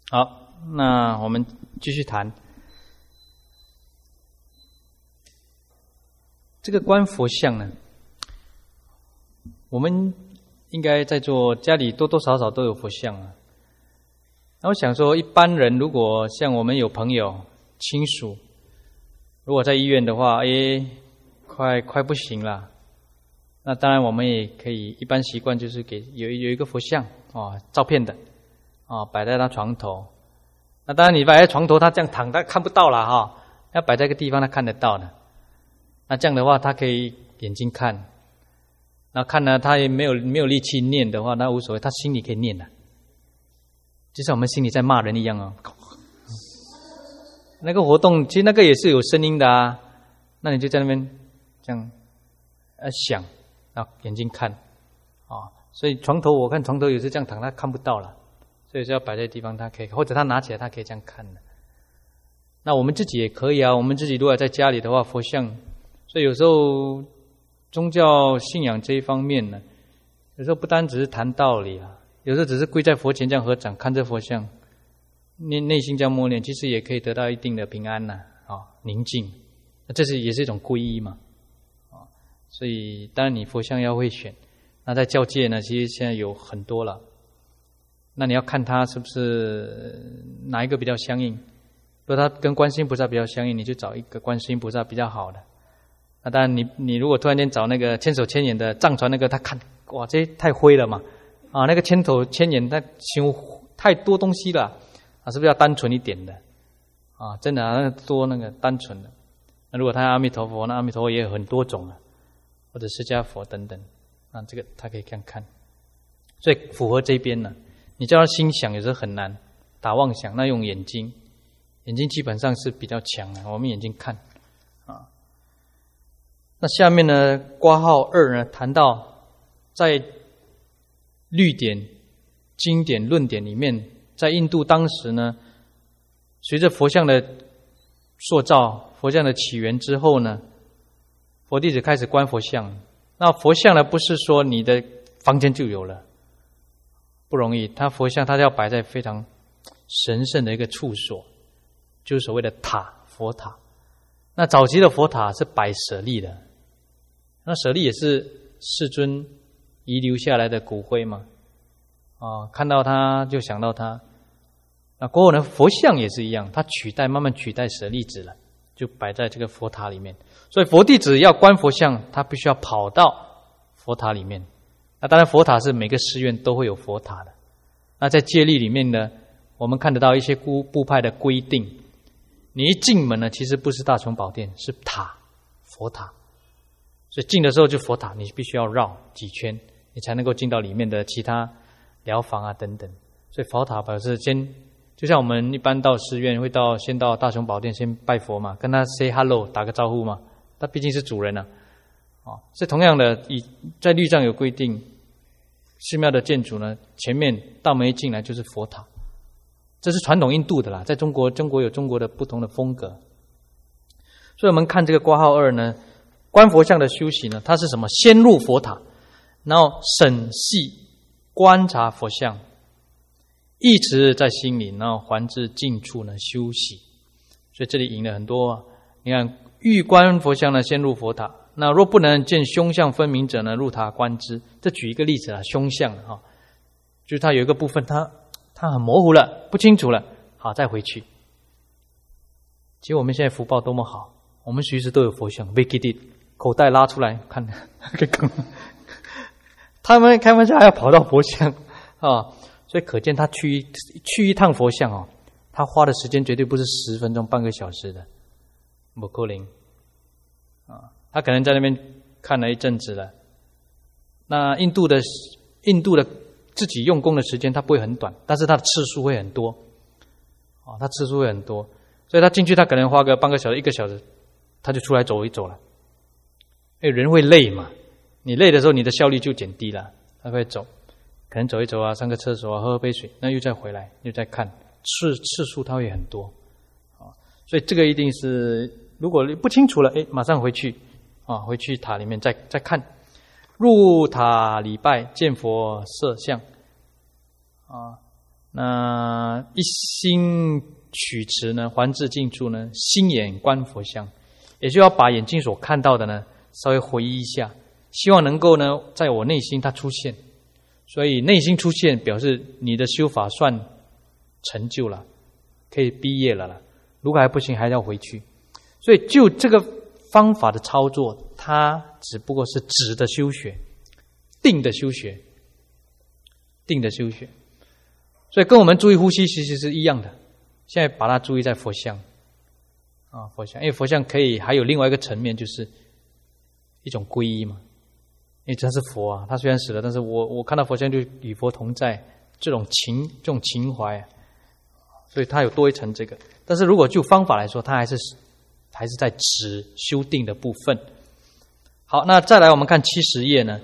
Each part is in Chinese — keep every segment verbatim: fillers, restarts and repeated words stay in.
好，那我们继续谈这个观佛像呢。我们应该在座家里多多少少都有佛像啊。那我想说，一般人如果像我们有朋友、亲属，如果在医院的话，哎，快快不行了。那当然，我们也可以一般习惯就是给有有一个佛像啊，照片的啊，摆在他床头。那当然，你摆在床头，他这样躺，他看不到了哈。要摆在一个地方，他看得到的。那这样的话，他可以眼睛看。那看呢，他也没有没有力气念的话，那无所谓，他心里可以念的，就像我们心里在骂人一样哦。那个活动其实那个也是有声音的啊，那你就在那边这样呃想，然后眼睛看啊。所以床头我看床头有时这样躺，他看不到了，所以是要摆在地方，他可以，或者他拿起来，他可以这样看的。那我们自己也可以啊，我们自己如果在家里的话，佛像，所以有时候。宗教信仰这一方面呢，有时候不单只是谈道理啊，有时候只是跪在佛前这样合掌看着佛像，内内心这样默念，其实也可以得到一定的平安呐，啊，宁静，这是也是一种皈依嘛，啊，所以当然你佛像要会选，那在教界呢，其实现在有很多了，那你要看它是不是哪一个比较相应，如果它跟观世音菩萨比较相应，你就找一个观世音菩萨比较好的。那当然你，你你如果突然间找那个千手千眼的藏传那个，他看哇，这太灰了嘛，啊，那个千手千眼他修太多东西了，啊，是不是要单纯一点的？啊，真的啊，那多那个单纯的。那如果他阿弥陀佛，那阿弥陀佛也有很多种啊，或者释迦佛等等，啊，这个他可以看看。所以符合这边呢，你叫他心想有时候很难，打妄想，那用眼睛，眼睛基本上是比较强的，我们眼睛看，啊。那下面呢，括号二呢，谈到在律典、经典、论典里面，在印度当时呢，随着佛像的塑造、佛像的起源之后呢，佛弟子开始观佛像。那佛像呢，不是说你的房间就有了，不容易。它佛像它要摆在非常神圣的一个处所，就是所谓的塔，佛塔。那早期的佛塔是摆舍利的。那舍利也是世尊遗留下来的骨灰嘛，啊，看到他就想到他。那过后呢，佛像也是一样，它取代慢慢取代舍利子了，就摆在这个佛塔里面。所以佛弟子要观佛像，他必须要跑到佛塔里面。那当然，佛塔是每个寺院都会有佛塔的。那在戒律里面呢，我们看得到一些部部派的规定，你一进门呢，其实不是大雄宝殿，是塔，佛塔。所以进的时候就佛塔，你必须要绕几圈，你才能够进到里面的其他疗房啊等等。所以佛塔表示先，就像我们一般到寺院会到先到大雄宝殿先拜佛嘛，跟他 say hello 打个招呼嘛，他毕竟是主人啊。哦，是同样的，以在律上有规定，寺庙的建筑呢，前面大门一进来就是佛塔，这是传统印度的啦，在中国中国有中国的不同的风格。所以我们看这个括号二呢。观佛像的修习呢，它是什么？先入佛塔，然后审细观察佛像，一直在心里，然后还至近处呢修习。所以这里引了很多，你看欲观佛像呢，先入佛塔。那若不能见凶相分明者呢，入塔观之。这举一个例子啊，凶相啊，就是它有一个部分，它它很模糊了，不清楚了，好再回去。其实我们现在福报多么好，我们随时都有佛像 ，make it。口袋拉出来看，他们开玩笑还要跑到佛像啊，所以可见他去去一趟佛像哦，他花的时间绝对不是十分钟、半个小时的，不可能啊，他可能在那边看了一阵子了。那印度的印度的自己用功的时间，它不会很短，但是它的次数会很多啊，它次数会很多，所以他进去，他可能花个半个小时、一个小时，他就出来走一走了。因为人会累嘛，你累的时候，你的效率就减低了。他会走，可能走一走啊，上个厕所啊，喝喝杯水，那又再回来，又再看，次次数它会很多啊。所以这个一定是，如果不清楚了，哎，马上回去啊，回去塔里面再再看。入塔礼拜，见佛色相啊。 那一心取持呢，还至静处呢，心眼观佛像，也就要把眼睛所看到的呢，稍微回忆一下，希望能够呢，在我内心它出现。所以内心出现，表示你的修法算成就了，可以毕业了了。如果还不行，还要回去。所以就这个方法的操作，它只不过是止的修学，定的修学，定的修学。所以跟我们注意呼吸其实是一样的。现在把它注意在佛像啊，佛像，因为佛像可以还有另外一个层面，就是一种皈依嘛。因为他是佛啊，他虽然死了，但是我我看到佛像就与佛同在，这种情这种情怀、啊，所以他有多一层这个。但是如果就方法来说，他还是还是在止修定的部分。好，那再来我们看七十页呢，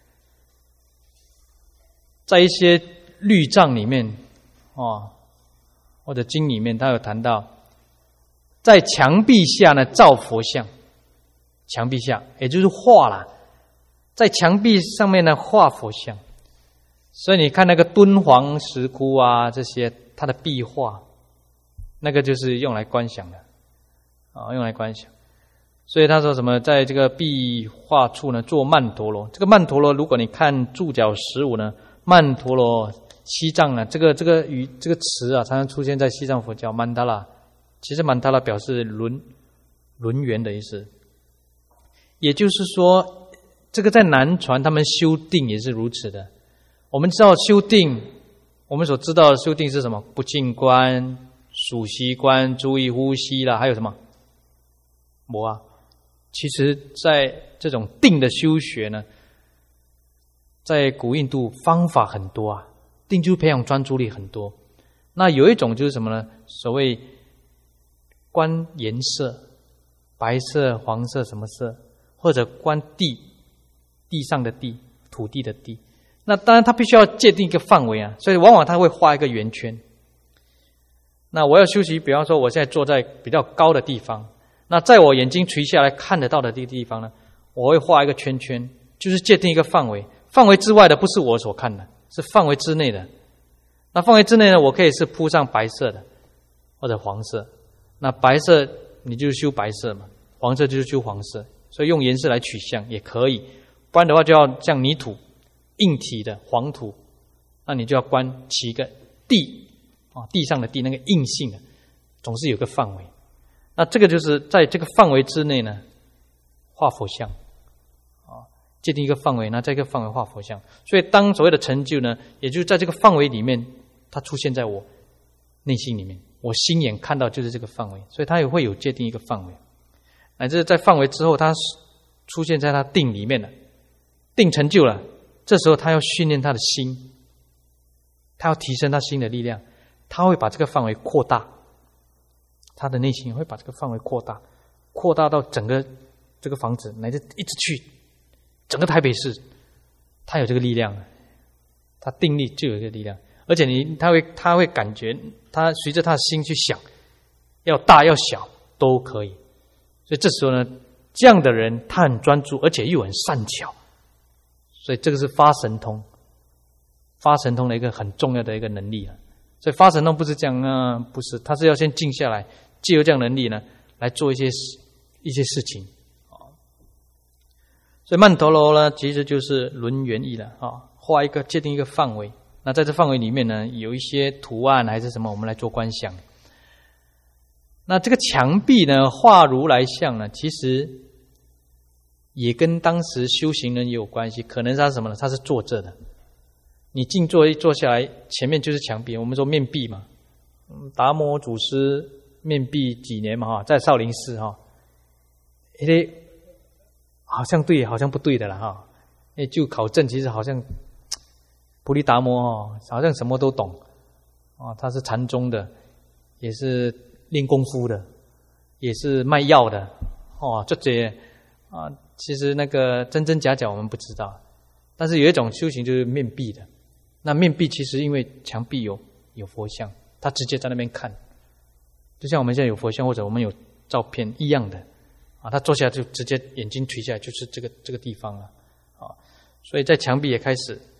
在一些律藏里面哦，或者经里面，他有谈到，在墙壁下呢造佛像，墙壁下也就是画啦。在墙壁上面呢画佛像，所以你看那个敦煌石窟啊，这些它的壁画，那个就是用来观想的啊，用来观想。所以他说什么，在这个壁画处呢做曼陀罗。这个曼陀罗，如果你看注脚十五呢，曼陀罗西藏呢，这个这个语这个词啊，常常出现在西藏佛教曼达拉。其实曼达拉表示轮轮圆的意思，也就是说。这个在南传他们修定也是如此的。我们知道修定，我们所知道的修定是什么？不净观、数息观、注意呼吸啦，还有什么？魔啊！其实在这种定的修学呢，在古印度方法很多啊，定就培养专注力很多。那有一种就是什么呢？所谓观颜色，白色、黄色什么色，或者观地。地上的地，土地的地，那当然他必须要界定一个范围啊，所以往往他会画一个圆圈。那我要休息，比方说我现在坐在比较高的地方，那在我眼睛垂下来看得到的这个地方呢，我会画一个圈圈，就是界定一个范围。范围之外的不是我所看的，是范围之内的。那范围之内呢，我可以是铺上白色的或者黄色。那白色你就修白色嘛，黄色就是修黄色，所以用颜色来取向也可以。不然的话，就要像泥土、硬体的黄土，那你就要观起一个地啊，地上的地那个硬性的，总是有个范围。那这个就是在这个范围之内呢，画佛像啊，界定一个范围，那在这个范围画佛像。所以当所谓的成就呢，也就是在这个范围里面，它出现在我内心里面，我心眼看到就是这个范围，所以它也会有界定一个范围。乃至在范围之后，它出现在它定里面了。定成就了，这时候他要训练他的心，他要提升他心的力量，他会把这个范围扩大，他的内心会把这个范围扩大，扩大到整个这个房子，乃至一直去整个台北市，他有这个力量，他定力就有这个力量，而且你他会他会感觉，他随着他的心去想，要大要小都可以，所以这时候呢，这样的人他很专注，而且又很善巧。所以这个是发神通，发神通的一个很重要的一个能力啊。所以发神通不是这样啊，不是，他是要先静下来，藉由这样能力呢，来做一些一些事情啊。所以曼陀罗呢，其实就是轮圆意了啊，画一个界定一个范围。那在这范围里面呢，有一些图案还是什么，我们来做观想。那这个墙壁呢，画如来像呢，其实也跟当时修行人也有关系，可能他是什么呢？他是坐着的。你静坐一坐下来，前面就是墙壁。我们说面壁嘛，达摩祖师面壁几年嘛哈，在少林寺哈，因为好像对，好像不对的了哈。因为就考证，其实好像菩提达摩哦，好像什么都懂啊。他是禅宗的，也是练功夫的，也是卖药的哦，这些啊。其实那个真真假假我们不知道，但是有一种修行就是面壁的。那面壁其实因为墙壁有有佛像，他直接在那边看，就像我们现在有佛像或者我们有照片一样的啊。他坐下来就直接眼睛垂下来，就是这个这个地方了啊。所以在墙壁也开始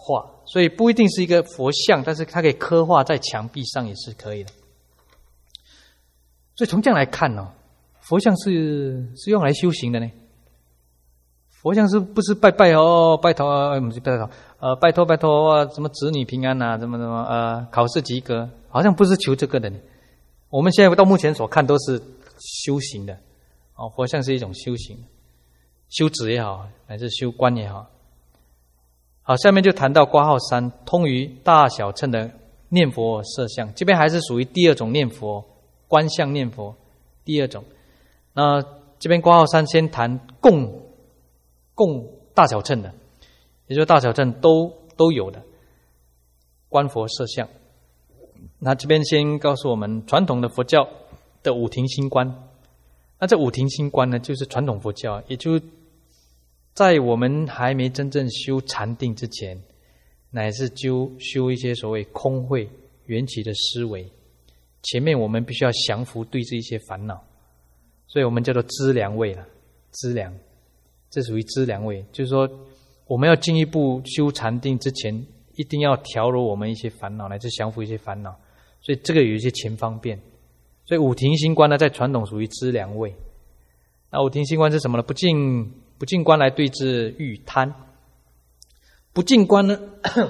画，所以不一定是一个佛像，但是它可以刻画在墙壁上也是可以的。所以从这样来看哦，佛像是是用来修行的呢。佛像是不是拜拜哦，拜托啊，不是拜托，呃，拜托拜托啊，什么子女平安啊，怎么怎么呃，考试及格，好像不是求这个的呢。我们现在到目前所看都是修行的，哦，佛像是一种修行，修止也好，乃至修观也好。好，下面就谈到括号三，通于大小乘的念佛摄像，这边还是属于第二种念佛，观相念佛，第二种。那这边括号三先谈共共大小乘的，也就是大小乘都都有的观佛摄像。那这边先告诉我们传统的佛教的五停心观。那这五停心观呢，就是传统佛教，也就在我们还没真正修禅定之前，乃是修修一些所谓空慧缘起的思维。前面我们必须要降服对治一些烦恼，所以我们叫做资粮位了，资粮。这属于资粮位，就是说我们要进一步修禅定之前，一定要调柔我们一些烦恼，乃至降服一些烦恼，所以这个有一些前方便。所以五停心观呢，在传统属于资粮位。那五停心观是什么呢？不净不净观来对治欲贪。不净观呢，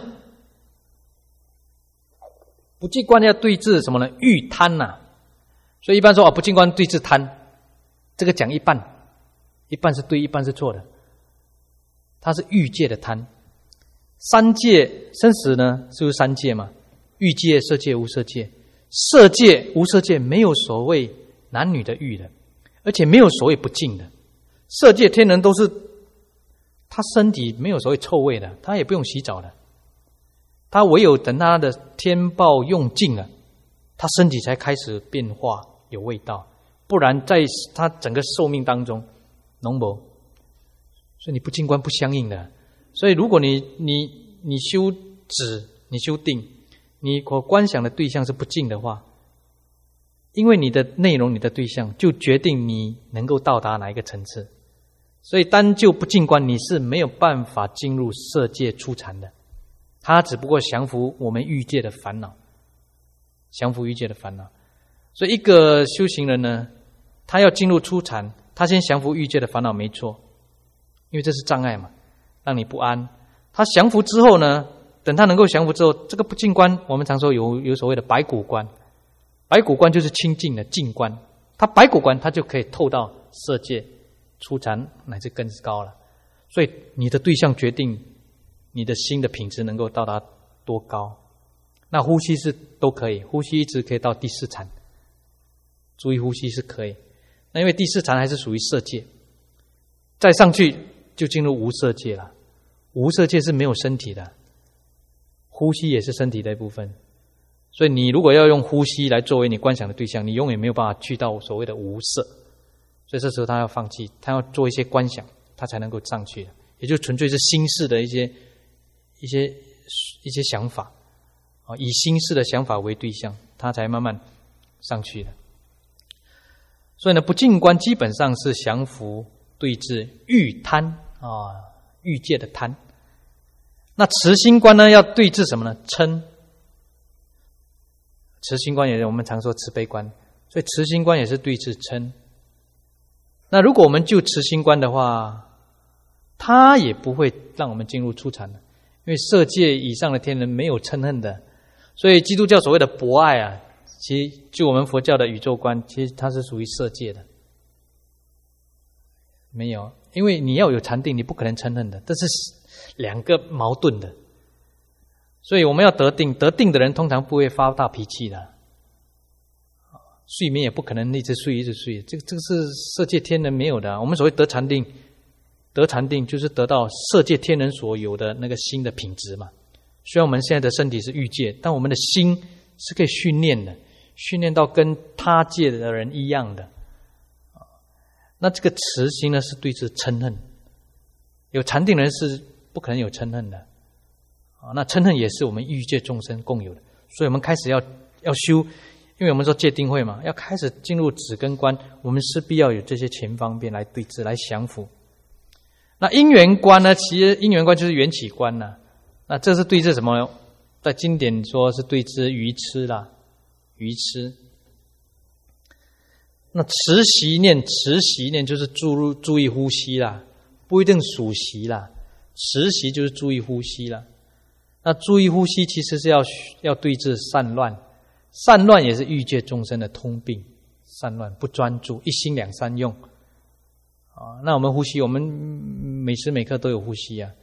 不净观要对治什么呢？欲贪呐、啊。所以一般说啊，不净观对治贪，这个讲一半。一半是对，一半是错的。它是欲界的贪。三界生死呢，是不是三界嘛？欲界、色界、无色界。色界、无色界没有所谓男女的欲的，而且没有所谓不净的。色界天人都是，他身体没有所谓臭味的，他也不用洗澡的。他唯有等他的天报用尽了，他身体才开始变化有味道，不然在他整个寿命当中浓薄，所以你不净观不相应的。所以如果你你你修止，你修定，你所观想的对象是不净的话，因为你的内容、你的对象就决定你能够到达哪一个层次。所以单就不净观，你是没有办法进入色界初禅的。它只不过降服我们欲界的烦恼，降服欲界的烦恼。所以一个修行人呢，他要进入初禅，他先降服欲界的烦恼没错，因为这是障碍嘛，让你不安。他降服之后呢，等他能够降服之后，这个不净观，我们常说有有所谓的白骨观。白骨观就是清净的净观，他白骨观他就可以透到色界初禅乃至更高了。所以你的对象决定你的心的品质能够到达多高。那呼吸是都可以，呼吸一直可以到第四禅，注意呼吸是可以。那因为第四禅还是属于色界，再上去就进入无色界了。无色界是没有身体的，呼吸也是身体的一部分。所以你如果要用呼吸来作为你观想的对象，你永远没有办法去到所谓的无色。所以这时候他要放弃，他要做一些观想，他才能够上去，也就纯粹是心事的一些一些一些想法啊，以心事的想法为对象，他才慢慢上去的。所以呢，不净观基本上是降服对治欲贪啊，欲界的贪。那慈心观呢，要对治什么呢？嗔。慈心观也是我们常说慈悲观，所以慈心观也是对治嗔。那如果我们就慈心观的话，它也不会让我们进入初禅的，因为色界以上的天人没有嗔恨的。所以基督教所谓的博爱啊，其实就我们佛教的宇宙观，其实它是属于色界的，没有，因为你要有禅定，你不可能嗔恨的，这是两个矛盾的。所以我们要得定，得定的人通常不会发大脾气的，睡眠也不可能一直睡一直睡，这个这个是色界天人没有的、啊。我们所谓得禅定，得禅定就是得到色界天人所有的那个心的品质嘛。虽然我们现在的身体是欲界，但我们的心是可以训练的，训练到跟他界的人一样的。那这个慈心呢，是对治嗔恨。有禅定人是不可能有嗔恨的。那嗔恨也是我们欲界众生共有的，所以我们开始要要修，因为我们说戒定慧嘛，要开始进入止跟观，我们势必要有这些前方便来对治，来降服。那因缘观呢，其实因缘观就是缘起观呢、啊。 那这是对治什么呢？在经典说是对治愚痴啦，愚痴。那持息念，持息念就是注入注意呼吸啦，不一定数息啦，持息就是注意呼吸啦。那注意呼吸其实是要要对治散乱，散乱也是欲界众生的通病，散乱不专注，一心两三用啊。那我们呼吸，我们每时每刻都有呼吸啊。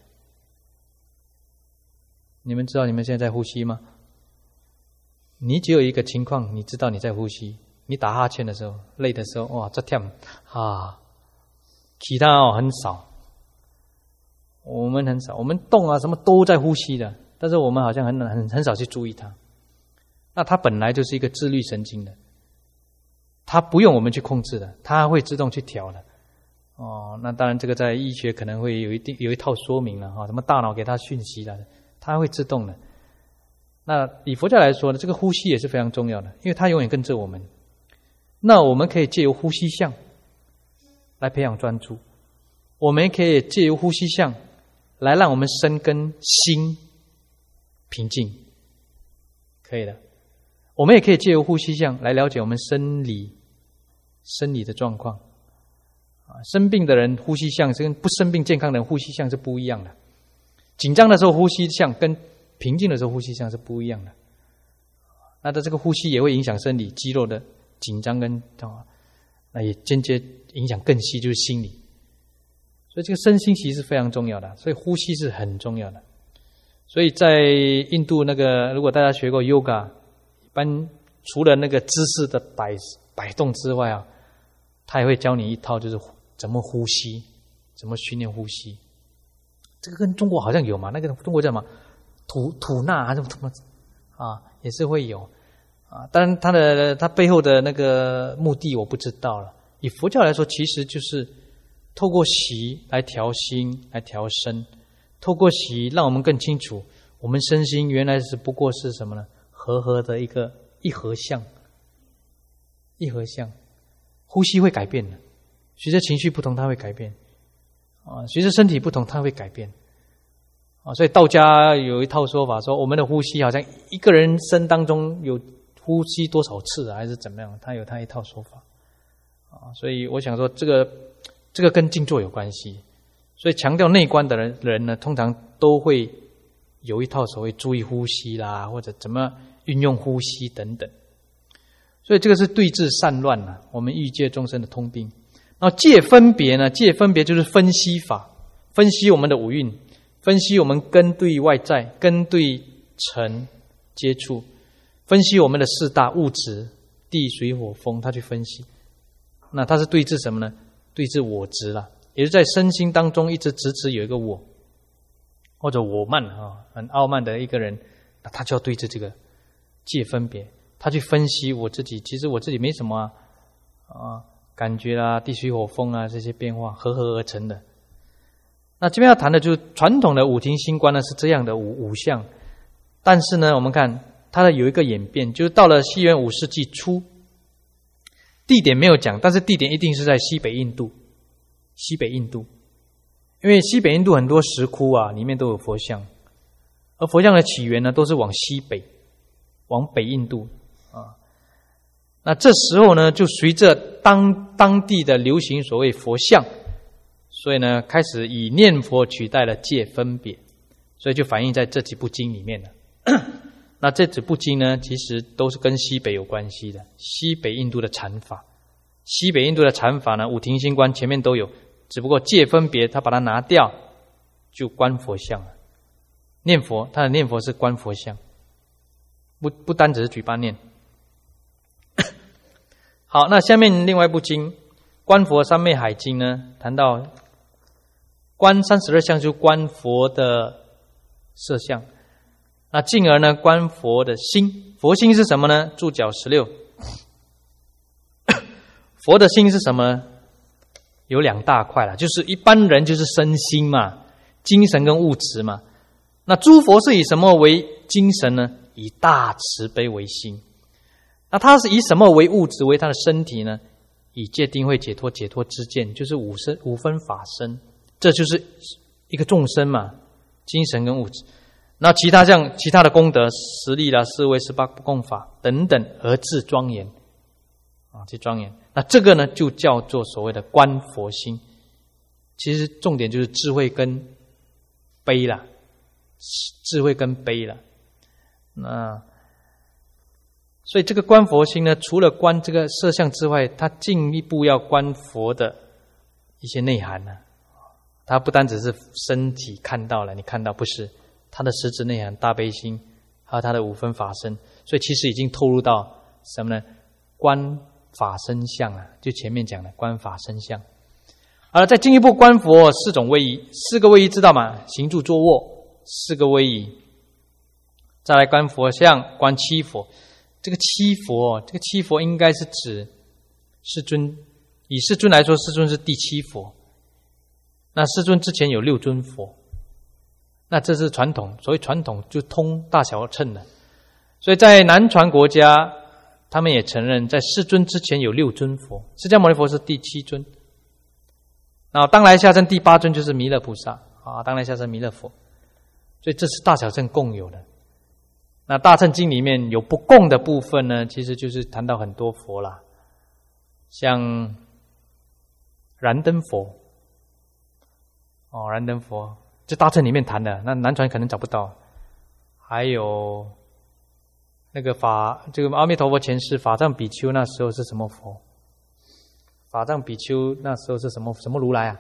你们知道你们现在在呼吸吗？你只有一个情况，你知道你在呼吸。你打哈欠的时候，累的时候，哇，这跳啊，其他哦很少。我们很少，我们动啊什么都在呼吸的，但是我们好像很很很少去注意它。那它本来就是一个自律神经的，它不用我们去控制的，它会自动去调的。哦，那当然这个在医学可能会有一定有一套说明了哈，什么大脑给它讯息了，它会自动的。那以佛教来说呢，这个呼吸也是非常重要的，因为它永远跟着我们。那我们可以借由呼吸相来培养专注，我们也可以借由呼吸相来让我们身跟心平静，可以的。我们也可以借由呼吸相来了解我们生理生理的状况。啊，生病的人呼吸相跟不生病健康的人呼吸相是不一样的。紧张的时候呼吸相跟平静的时候呼吸相是不一样的。那的这个呼吸也会影响生理肌肉的紧张跟啊，那也间接影响更细，就是心理。所以这个身心其实是非常重要的，所以呼吸是很重要的。所以在印度那个，如果大家学过 yoga， 一般除了那个姿势的摆摆动之外啊，他也会教你一套，就是怎么呼吸，怎么训练呼吸。这个跟中国好像有嘛？那个中国叫什么吐吐纳还是什么啊？也是会有。啊，当然，它的它背后的那个目的我不知道了。以佛教来说，其实就是透过习来调心，来调身；透过习，让我们更清楚，我们身心原来是不过是什么呢？和合的一个一合相，一合相。呼吸会改变的，随着情绪不同，它会改变；啊，随着身体不同，它会改变。啊，所以道家有一套说法，说我们的呼吸好像一个人生当中有呼吸多少次啊，还是怎么样？他有他一套说法啊，所以我想说，这个这个跟静坐有关系。所以强调内观的人人呢，通常都会有一套所谓注意呼吸啦，或者怎么运用呼吸等等。所以这个是对治散乱啊，我们欲界众生的通病。然后戒分别呢，戒分别就是分析法，分析我们的五蕴，分析我们根对外在、根对尘接触。分析我们的四大物质，地水火风，他去分析。那他是对治什么呢？对治我执啦，也是在身心当中一直直直有一个我，或者我慢啊，很傲慢的一个人，那他就要对治这个戒分别。他去分析我自己，其实我自己没什么啊，啊感觉啦、地水火风啊这些变化合合而成的。那这边要谈的就是传统的五停心观呢是这样的五五项，但是呢，我们看。它的有一个演变，就是到了西元五世纪初，地点没有讲，但是地点一定是在西北印度。西北印度，因为西北印度很多石窟啊，里面都有佛像，而佛像的起源呢，都是往西北，往北印度啊。那这时候呢，就随着当当地的流行所谓佛像，所以呢，开始以念佛取代了戒分别，所以就反映在这几部经里面了。那这几部经呢，其实都是跟西北有关系的。西北印度的禅法，西北印度的禅法呢，五停心观前面都有，只不过戒分别，他把它拿掉，就观佛像了。念佛，他的念佛是观佛像，不不单只是嘴巴念。好，那下面另外一部经《观佛三昧海经》呢，谈到观三十二相，就是观佛的色相。那进而呢，观佛的心，佛心是什么呢？注脚十六。佛的心是什么呢？有两大块啦，就是一般人就是身心嘛，精神跟物质嘛。那诸佛是以什么为精神呢？以大慈悲为心。那他是以什么为物质，为他的身体呢？以戒定慧解脱解脱之见，就是五身五分法身，这就是一个众生嘛，精神跟物质。 那其他像其他的功德，十力啦、四位、十八不共法等等，而自庄严啊，去庄严。那这个呢，就叫做所谓的观佛心。其实重点就是智慧跟悲啦，智慧跟悲啦。那所以这个观佛心呢，除了观这个色相之外，它进一步要观佛的一些内涵呢。它不单只是身体看到了，你看到不是它的实质内涵，大悲心，还有它的五分法身，所以其实已经透露到什么呢？观法身相啊，就前面讲的观法身相。好了，再进一步观佛四种位移，四个位移知道吗？行住坐卧四个位移，再来观佛像，观七佛。这个七佛，这个七佛应该是指世尊，以世尊来说，世尊是第七佛。那世尊之前有六尊佛，那这是传统，所谓传统就通大小乘的。所以在南传国家，他们也承认，在世尊之前有六尊佛，释迦牟尼佛是第七尊。然后当来下生第八尊就是弥勒菩萨啊，当来下生弥勒佛，所以这是大小乘共有的。那大乘经里面有不共的部分呢，其实就是谈到很多佛啦，像燃灯佛。哦，燃灯佛，这大乘里面谈的，那南传可能找不到。还有那个法，这个阿弥陀佛前世法藏比丘那时候是什么佛？法藏比丘那时候是什么什么如来啊？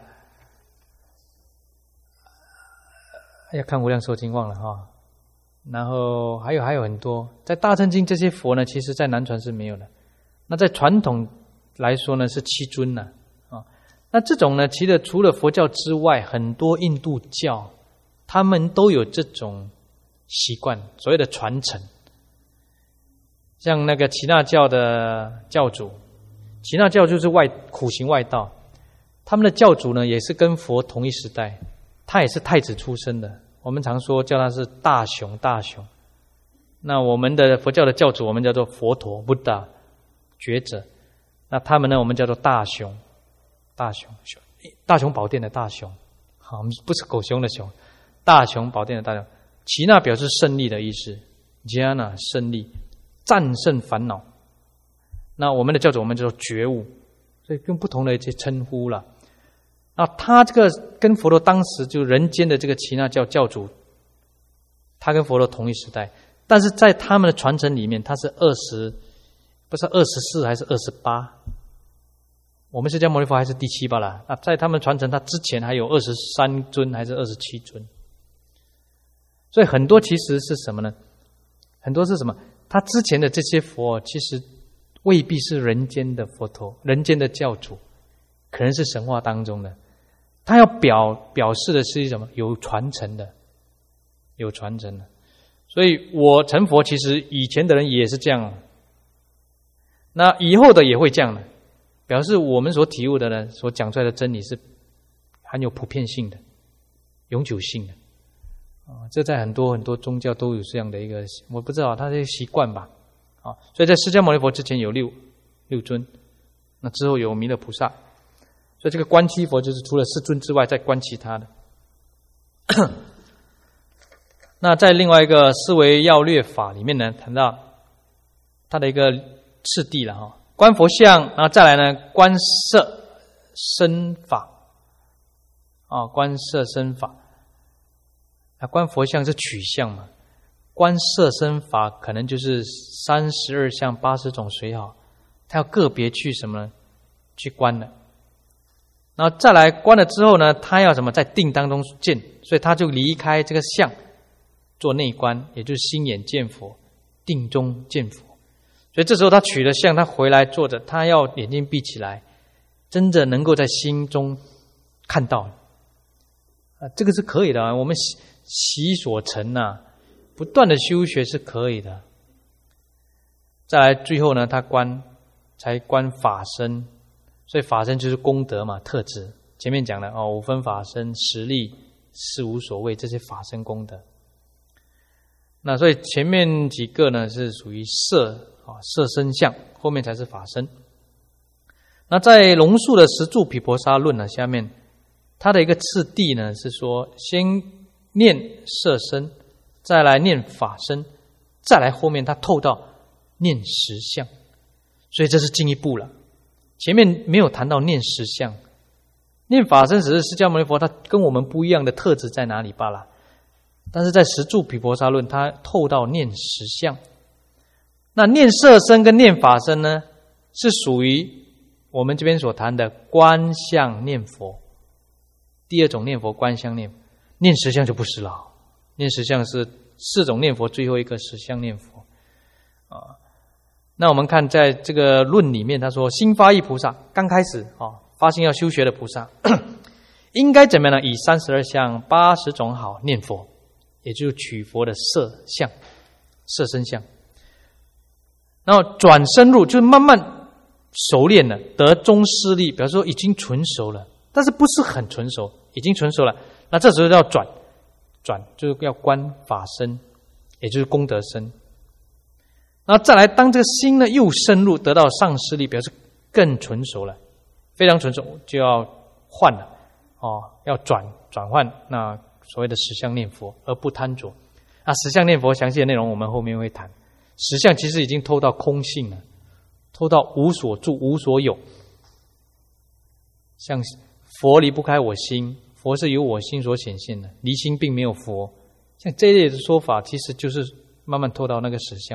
哎呀，看无量寿经忘了哈。然后还有还有很多，在大乘经这些佛呢，其实在南传是没有的。那在传统来说呢，是七尊呢、啊。啊，那这种呢，其实除了佛教之外，很多印度教他们都有这种习惯，所谓的传承。像那个耆那教的教主，耆那教就是外苦行外道，他们的教主呢也是跟佛同一时代，他也是太子出身的。我们常说叫他是大雄大雄。那我们的佛教的教主，我们叫做佛陀 Buddha 觉者。那他们呢，我们叫做大雄，大雄大雄宝殿的大雄，好，我们不是狗熊的熊，大雄宝殿的大雄。耆那表示胜利的意思 ，Jnana 胜利，战胜烦恼。那我们的教主，我们叫做觉悟，所以用不同的一些称呼了。那他这个跟佛陀当时就人间的这个耆那教教主，他跟佛陀同一时代，但是在他们的传承里面，他是二十，不是二十四还是二十八？我们释迦牟尼佛还是第七吧啦。那在他们传承，他之前还有二十三尊还是二十七尊？所以很多其实是什么呢？很多是什么？他之前的这些佛，其实未必是人间的佛陀，人间的教主，可能是神话当中的。他要表表示的是什么？有传承的，有传承的。所以我成佛，其实以前的人也是这样，那以后的也会这样的，表示我们所体悟的呢，所讲出来的真理是含有普遍性的、永久性的。啊，这在很多很多宗教都有这样的一个，我不知道他这些习惯吧。啊，所以在释迦牟尼佛之前有六六尊，那之后有弥勒菩萨。所以这个观七佛就是除了四尊之外，再观其他的。那在另外一个思维要略法里面呢，谈到它的一个次第了哈，观佛像，然后再来呢观色身法，啊，观色身法。啊，观佛像是取相嘛，观色身法可能就是三十二相八十种随好，他要个别去什么呢？去观的。然后再来观了之后呢，他要什么？在定当中见，所以他就离开这个相，做内观，也就是心眼见佛，定中见佛。所以这时候他取了相，他回来坐着，他要眼睛闭起来，真的能够在心中看到。啊，这个是可以的啊，我们习习所成啊，不断的修学是可以的。再来最后呢，他观才观法身。所以法身就是功德嘛，特质。前面讲了哦，五分法身、实力、是无所谓，这些法身功德。那所以前面几个呢是属于色啊色身相，后面才是法身。那在龙树的十住毗婆沙论呢，下面它的一个次第呢是说，先念色身， 再来念法身，再来后面他透到念实相，所以这是进一步了。前面没有谈到念实相，念法身只是释迦牟尼佛他跟我们不一样的特质在哪里罢了。但是在十住毗婆沙论，他透到念实相。那念色身跟念法身呢，是属于我们这边所谈的观相念佛。第二种念佛观相念，念实相就不是了。念实相是四种念佛最后一个实相念佛啊。那我们看在这个论里面，他说心发意菩萨刚开始啊，发心要修学的菩萨，应该怎么样呢？以三十二相八十种好念佛，也就是取佛的色相、色身相。然后转深入，就是慢慢熟练了，得中师力，表示说已经纯熟了，但是不是很纯熟，已经纯熟了。那这时候要转，转就是要观法身，也就是功德身。然后再来，当这个心呢又深入，得到上师力，表示更纯熟了，非常纯熟，就要换了哦，要转转换那所谓的实相念佛，而不贪着。那实相念佛详细的内容我们后面会谈。实相其实已经透到空性了，透到无所住、无所有。像佛离不开我心，佛是由我心所显现的，离心并没有佛。像这一类的说法，其实就是慢慢透到那个实相。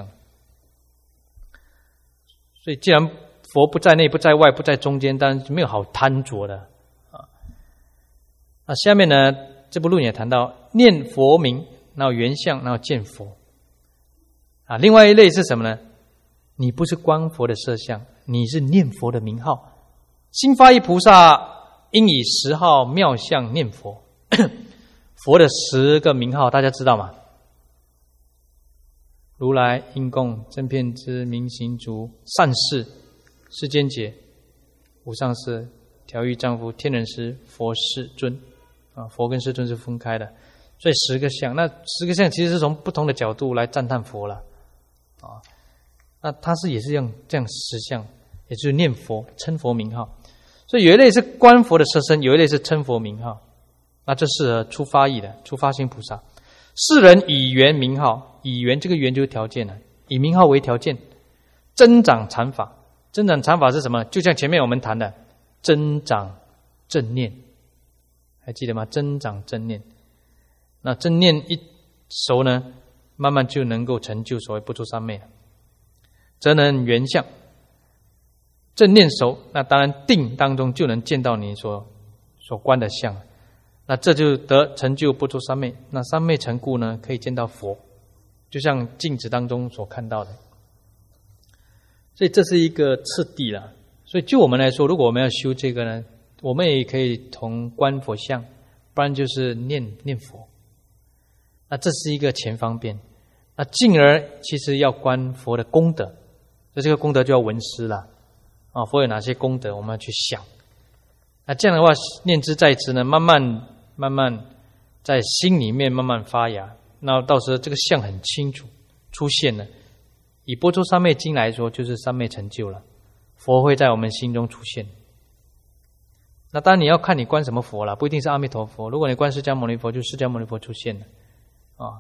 所以既然佛不在内、不在外、不在中间，当然没有好贪着的啊。那下面呢，这部论也谈到念佛名，然后圆相，然后见佛啊。另外一类是什么呢？你不是观佛的色相，你是念佛的名号。心发意菩萨应以十号妙相念佛。佛的十个名号大家知道吗？如来、应供、真遍知、明行足、善事、世间解、无上士、调御丈夫、天人师、佛世尊啊。佛跟世尊是分开的，所以十个相。那十个相其实是从不同的角度来赞叹佛了啊。那他是也是用这样十相，也就是念佛称佛名号。所以有一类是观佛的色身，有一类是称佛名号。那这适合出发意的出发心菩萨。世人以缘名号，以缘这个缘就是条件了，以名号为条件，增长禅法。增长禅法是什么？就像前面我们谈的增长正念，还记得吗？增长正念。那正念一熟呢，慢慢就能够成就所谓不出三昧了，则能圆相。正念熟，那当然定当中就能见到你所所观的相，那这就得成就不出三昧。那三昧成故呢，可以见到佛，就像镜子当中所看到的。所以这是一个次第了。所以就我们来说，如果我们要修这个呢，我们也可以从观佛相，不然就是念念佛。那这是一个前方便。那进而其实要观佛的功德，那这个功德就要闻思了啊。佛有哪些功德，我们要去想。那这样的话，念之在之呢，慢慢慢慢在心里面慢慢发芽。那到时候这个相很清楚出现了。以《般舟三昧经》来说，就是三昧成就了，佛会在我们心中出现。那当然你要看你观什么佛了，不一定是阿弥陀佛。如果你观释迦牟尼佛，就释迦牟尼佛出现了啊。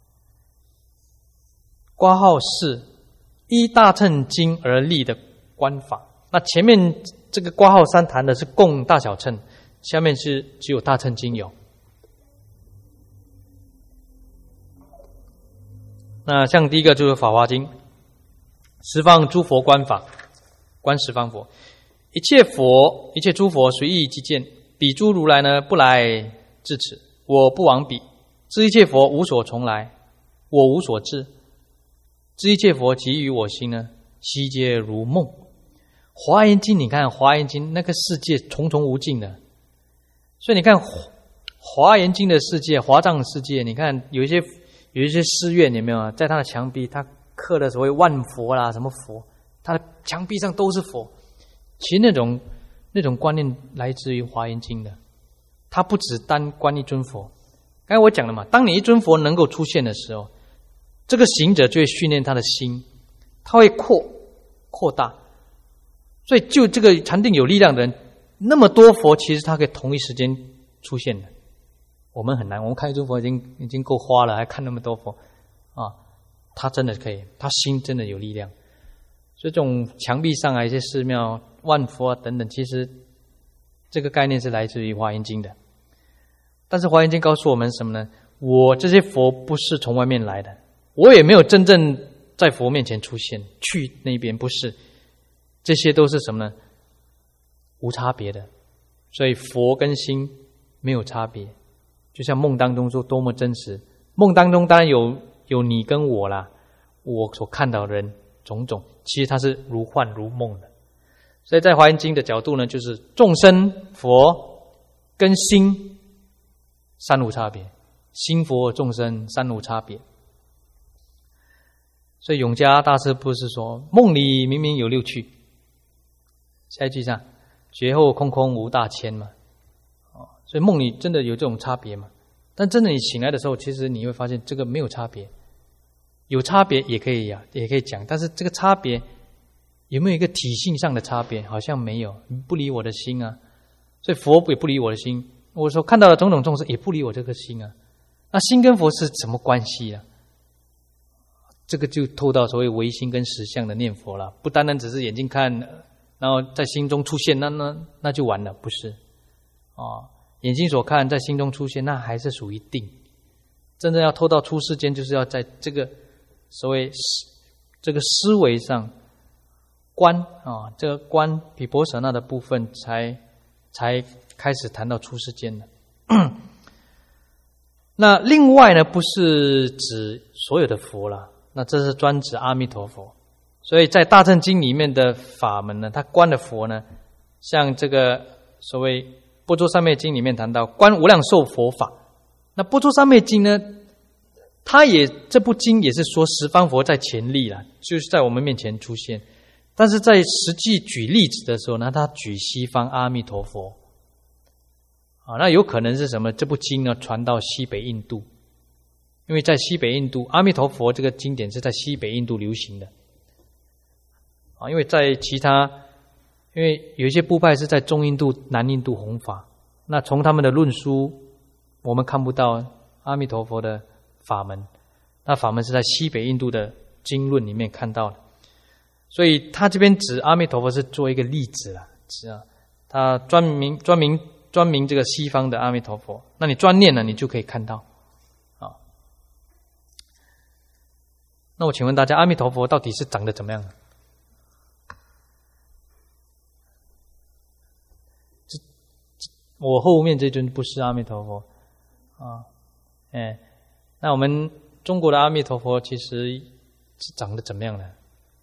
括号是依大乘经而立的观法。那前面这个括号三谈的是共大小乘，下面是只有大乘经有。那像第一个就是《法华经》，十方诸佛观法，观十方佛，一切佛，一切诸佛随意即见，彼诸如来呢不来至此，我不往彼。知一切佛无所从来，我无所至。知一切佛即于我心呢，悉皆如梦。华严经，你看华严经那个世界重重无尽的，所以你看华严经的世界，华藏世界，你看有一些有一些寺院有没有？在它的墙壁，它刻的所谓万佛啦，什么佛，它的墙壁上都是佛。其实那种那种观念来自于华严经的，它不只单观一尊佛。刚才我讲了嘛，当你一尊佛能够出现的时候，这个行者就会训练他的心，他会扩扩大。所以就这个禅定有力量的人，那么多佛其实他可以同一时间出现的， 我们很难，我们看一尊佛已经已经够花了，还看那么多佛啊，他真的可以，他心真的有力量。所以这种墙壁上啊，一些寺庙、万佛啊等等，其实这个概念是来自于《华严经》的。但是《华严经》告诉我们什么呢？我这些佛不是从外面来的，我也没有真正在佛面前出现，去那边不是，这些都是什么呢？无差别的。所以佛跟心没有差别，就像梦当中说多么真实。梦当中当然有有你跟我啦，我所看到的人种种，其实它是如幻如梦的。所以在华严经的角度呢，就是众生佛跟心三无差别，心佛众生三无差别。所以永嘉大师不是说梦里明明有六趣，下一句上觉后空空无大千嘛，所以梦里真的有这种差别嘛？但真的你醒来的时候，其实你会发现这个没有差别，有差别也可以呀、啊，也可以讲，但是这个差别有没有一个体性上的差别？好像没有，不离我的心啊。所以佛也不离我的心，我所看到的种种众生也不离我这颗心啊。那心跟佛是什么关系啊？这个就透到所谓唯心跟实相的念佛了，不单单只是眼睛看，然后在心中出现，那那那就完了，不是啊？眼睛所看，在心中出现，那还是属于定。真正要透到出世间，就是要在这个所谓这个思维上观啊，这个观毗婆舍那的部分才才开始谈到出世间的。那另外呢，不是指所有的佛了，那这是专指阿弥陀佛。所以在大乘经里面的法门呢，它观的佛呢，像这个所谓般舟三昧经里面谈到观无量寿佛法。那般舟三昧经呢，它也这部经也是说十方佛在前立了，就是在我们面前出现。但是在实际举例子的时候呢，他举西方阿弥陀佛。啊，那有可能是什么？这部经呢传到西北印度，因为在西北印度，阿弥陀佛这个经典是在西北印度流行的。啊，因为在其他，因为有一些部派是在中印度、南印度弘法，那从他们的论书，我们看不到阿弥陀佛的法门，那法门是在西北印度的经论里面看到的。所以他这边指阿弥陀佛是做一个例子啦，是啊，他专名专名。专名这个西方的阿弥陀佛，那你专念了，你就可以看到。啊，那我请问大家，阿弥陀佛到底是长得怎么样？这这我后面这尊不是阿弥陀佛啊，哎，那我们中国的阿弥陀佛其实是长得怎么样呢？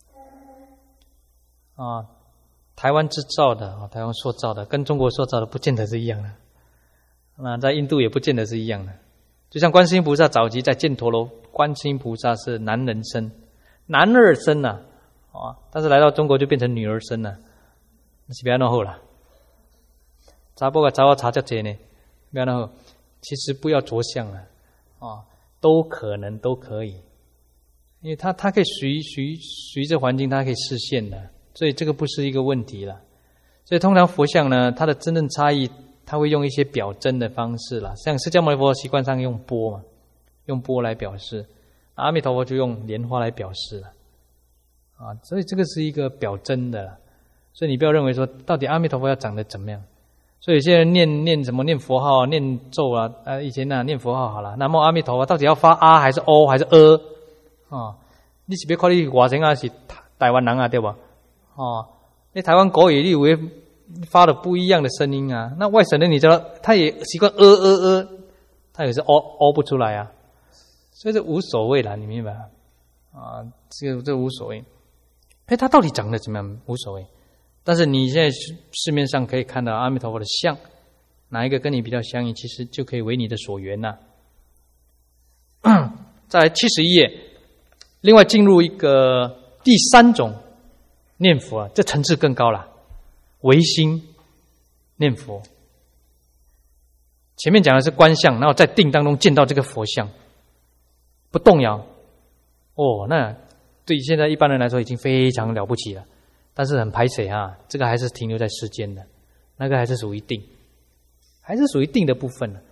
啊？台湾制造的啊，台湾塑造的，跟中国塑造的不见得是一样的。那在印度也不见得是一样的。就像观世音菩萨早期在犍陀罗，观世音菩萨是男人身、男儿身呐，啊，但是来到中国就变成女儿身了，那是不要那好了。查甫个查某查较济呢，不要那好。其实不要着相了，啊，都可能都可以，因为他他可以随随随着环境，他可以视现的。所以这个不是一个问题了。所以通常佛像呢，它的真正差异，它会用一些表征的方式啦，像释迦牟尼佛习惯上用钵嘛，用钵来表示，阿弥陀佛就用莲花来表示了，啊，所以这个是一个表征的啦。所以你不要认为说到底阿弥陀佛要长得怎么样。所以有些人念念什么念佛号、念咒啊，啊以前呢、啊、念佛号好了，南无阿弥陀佛到底要发啊还是哦还是呃啊？你是别看你外省啊是台湾人啊对吧？哦，那台湾国语你以为发的不一样的声音啊？那外省人你知道，他也习惯呃呃呃，他也是哦哦不出来啊，所以这无所谓啦，你明白吗？啊，这个这无所谓。哎，他到底长得怎么样无所谓，但是你现在市面上可以看到阿弥陀佛的像，哪一个跟你比较相应，其实就可以为你的所缘呐、啊。在七十一页，另外进入一个第三种。念佛啊，这层次更高了，唯心念佛。前面讲的是观相，然后在定当中见到这个佛像，不动摇。哦，那对现在一般人来说已经非常了不起了，但是很排斥啊，这个还是停留在世间的，那个还是属于定，还是属于定的部分了。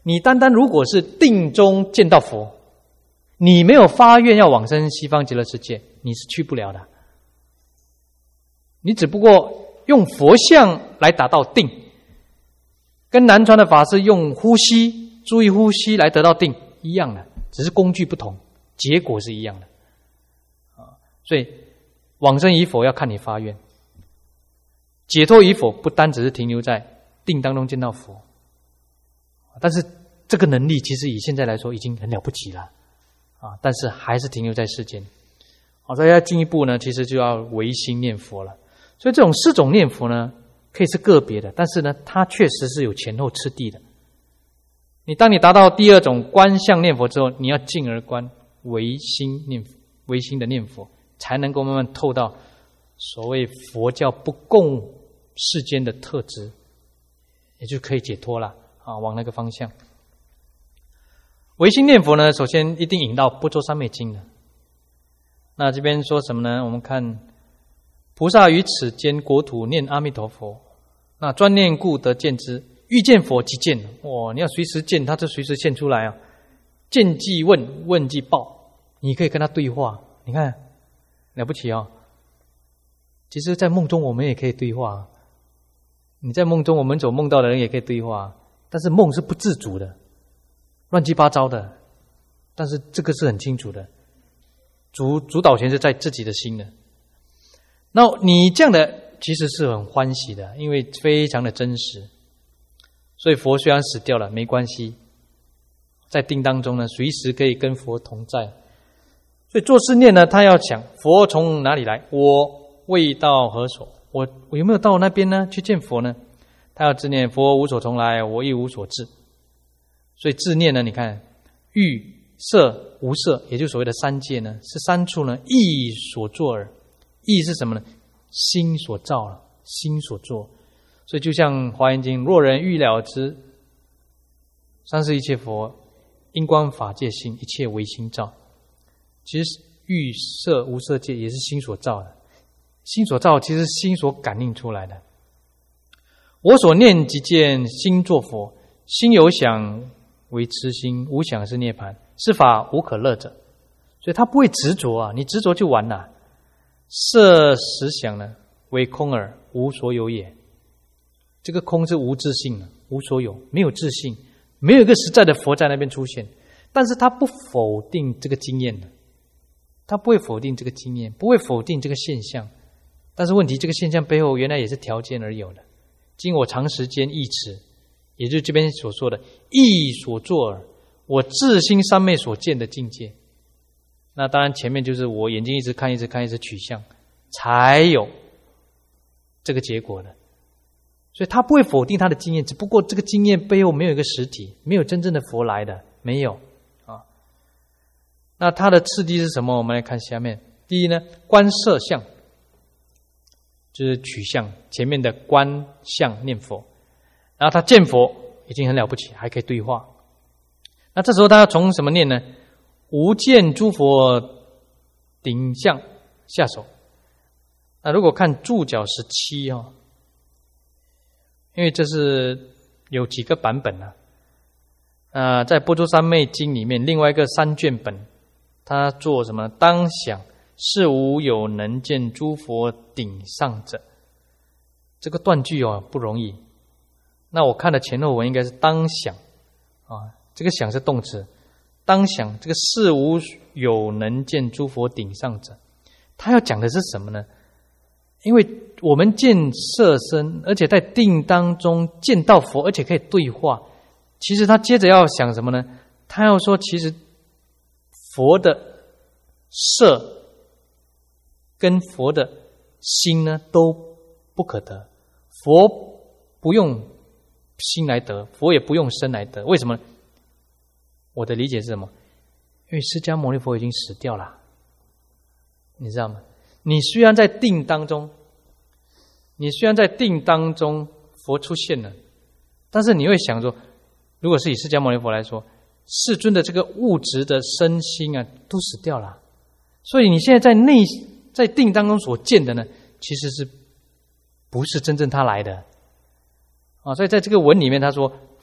你单单如果是定中见到佛，你没有发愿要往生西方极乐世界，你是去不了的。你只不过用佛像来达到定，跟南传的法师用呼吸，注意呼吸来得到定一样的，只是工具不同，结果是一样的。所以往生与否要看你发愿，解脱与否不单只是停留在定当中见到佛，但是这个能力其实以现在来说已经很了不起了啊！但是还是停留在世间。好，所以要进一步呢，其实就要唯心念佛了。所以这种四种念佛呢，可以是个别的，但是呢，它确实是有前后次第的。你当你达到第二种观相念佛之后，你要进而观唯心念唯心的念佛，才能够慢慢透到所谓佛教不共世间的特质，也就可以解脱了啊，往那个方向。唯心念佛呢，首先一定引到《般舟三昧经》的。那这边说什么呢？我们看菩萨于此间国土念阿弥陀佛，那专念故得见之，欲见佛即见。哇，你要随时见，他就随时现出来啊！见即问，问即报，你可以跟他对话。你看了不起哦！其实，在梦中我们也可以对话。你在梦中，我们所梦到的人也可以对话，但是梦是不自主的，乱七八糟的。但是这个是很清楚的，主主导权是在自己的心的。那你这样的其实是很欢喜的，因为非常的真实。所以佛虽然死掉了，没关系，在定当中呢，随时可以跟佛同在。所以做思念呢，他要想佛从哪里来，我未到何所，我我有没有到那边呢？去见佛呢？他要自念佛无所从来，我亦无所至。所以自念呢，你看欲色无色，也就是所谓的三界呢，是三处呢意所作耳。意是什么呢？心所造了，心所作。所以就像《华严经》，若人欲了之，三世一切佛，因观法界心，一切唯心造。其实欲色无色界也是心所造的，心所造其实是心所感应出来的。我所念即见心作佛，心有想为痴心，无想是涅槃，是法无可乐者。所以他不会执着啊，你执着就完了。色实想呢，为空耳，无所有也。这个空是无自性的，无所有，没有自性，没有一个实在的佛在那边出现。但是他不否定这个经验的，他不会否定这个经验，不会否定这个现象。但是问题，这个现象背后原来也是条件而有的。经我长时间忆持，也就是这边所说的意所作耳，我自心三昧所见的境界。那当然前面就是我眼睛一直看一直看一直取向，才有这个结果的。所以他不会否定他的经验，只不过这个经验背后没有一个实体，没有真正的佛来的，没有啊。那他的次第是什么？我们来看下面。第一呢，观色相，就是取向，前面的观相念佛。然后他见佛已经很了不起，还可以对话。那这时候他要从什么念呢？无见诸佛顶相下手。那如果看注脚十七哦，因为这是有几个版本啊。呃，在《般舟三昧经》里面，另外一个三卷本，他做什么？当想是无有能见诸佛顶上者。这个断句哦不容易。那我看的前后文应该是当想啊，这个想是动词。当想这个事无有能见诸佛顶上者，他要讲的是什么呢？因为我们见色身，而且在定当中见到佛，而且可以对话。其实他接着要想什么呢？他要说，其实佛的色跟佛的心呢都不可得，佛不用心来得，佛也不用身来得。为什么？我的理解是什么？因为释迦牟尼佛已经死掉了，你知道吗？你虽然在定当中，你虽然在定当中佛出现了，但是你会想说，如果是以释迦牟尼佛来说，世尊的这个物质的身心啊，都死掉了。所以你现在在内在定当中所见的呢，其实是不是真正他来的啊？所以在这个文里面他说，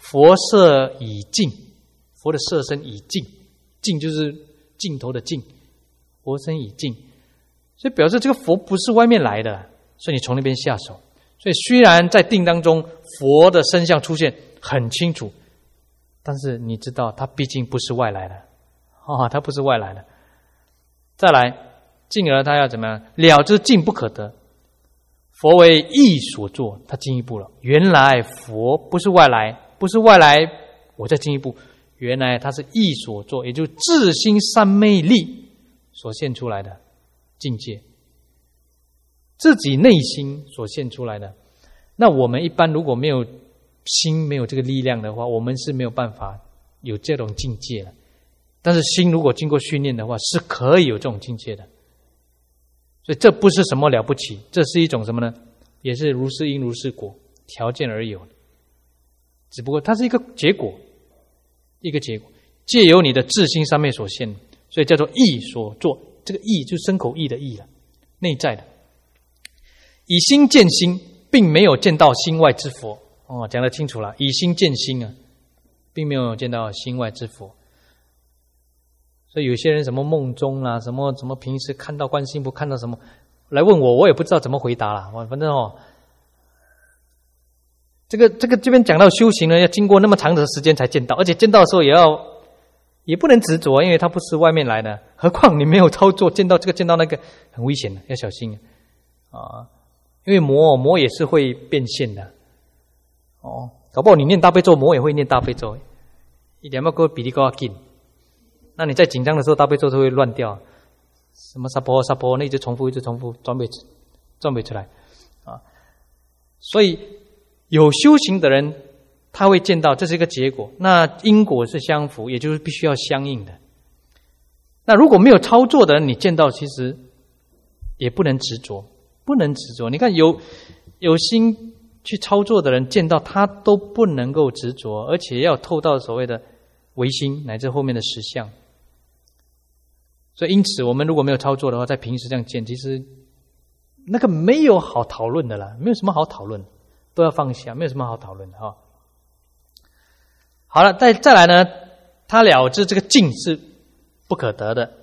佛色已净，佛的色身已净，净就是尽头的净，佛身已净，所以表示这个佛不是外面来的，所以你从那边下手。所以虽然在定当中佛的身相出现很清楚，但是你知道它毕竟不是外来的啊，它不是外来的。再来，进而它要怎么样？了知净不可得，佛为意所作，它进一步了。原来佛不是外来，不是外来，我再进一步，原来它是意所作，也就是自心三昧力所现出来的境界，自己内心所现出来的。那我们一般如果没有心，没有这个力量的话，我们是没有办法有这种境界的。但是心如果经过训练的话，是可以有这种境界的。所以这不是什么了不起，这是一种什么呢？也是如是因如是果，条件而有的。只不过它是一个结果，一个结果，借由你的自心三昧所现，所以叫做意所作。这个意就身口意的意了，内在的。以心见心，并没有见到心外之佛。哦，讲得清楚了，以心见心啊，并没有见到心外之佛。所以有些人什么梦中啊，什么什么平时看到观世音菩萨，看到什么来问我，我也不知道怎么回答了。我反正哦，这个这个这边讲到修行呢，要经过那么长的时间才见到，而且见到的时候也要也不能执着，因为它不是外面来的。何况你没有操作，见到这个见到那个，很危险的，要小心啊！因为魔魔也是会变现的哦，搞不好你念大悲咒，魔也会念大悲咒，一点要个比例高紧。那你在紧张的时候，大悲咒都会乱掉，什么沙婆沙婆，那一直重复，一直重复，转不转不出来啊！所以有修行的人，他会见到这是一个结果，那因果是相符，也就是必须要相应的。那如果没有操作的人，你见到其实也不能执着，不能执着。你看有有心去操作的人，见到他都不能够执着，而且要透到所谓的唯心乃至后面的实相。所以因此我们如果没有操作的话，在平时这样见，其实那个没有好讨论的啦，没有什么好讨论，都要放下，没有什么好讨论的哈。好了，再再来呢，他了知这个净是不可得的，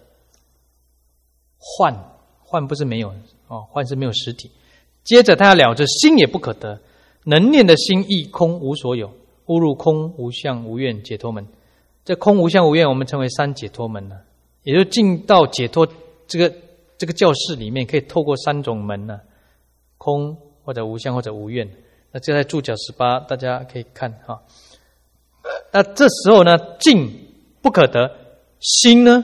幻幻不是没有哦，幻是没有实体。接着他要了知心也不可得，能念的心亦空无所有，误入空无相无愿解脱门。这空无相无愿我们称为三解脱门呢，也就进到解脱这个这个教室里面，可以透过三种门呢，空或者无相或者无愿。那这在注脚十八大家可以看哈。那这时候呢，净不可得，心呢，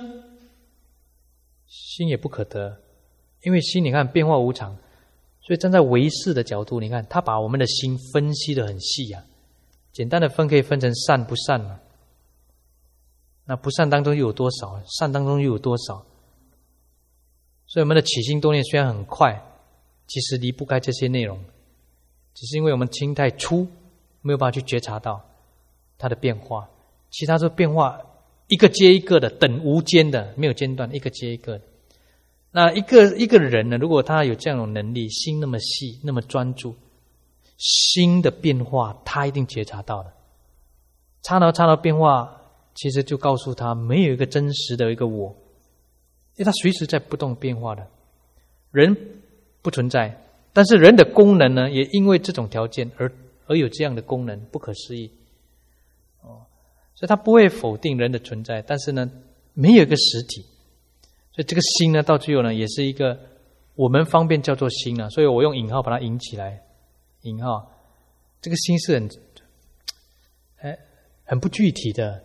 心也不可得，因为心你看变化无常，所以站在唯识的角度，你看他把我们的心分析得很细啊，简单的分可以分成善不善嘛。那不善当中又有多少？善当中又有多少？所以我们的起心动念虽然很快，其实离不开这些内容，只是因为我们心太粗，没有办法去觉察到它的变化。其他的变化一个接一个的，等无间的，没有间断，一个接一个的。那一个一个人呢，如果他有这样的能力，心那么细，那么专注，心的变化他一定觉察到的。刹那刹那变化，其实就告诉他没有一个真实的一个我，因为他随时在不动变化的。人不存在，但是人的功能呢，也因为这种条件而而有这样的功能，不可思议哦。所以他不会否定人的存在，但是呢，没有一个实体。所以这个心呢，到最后呢，也是一个我们方便叫做心啊。所以我用引号把它引起来，引号，这个心是很，哎，很不具体的。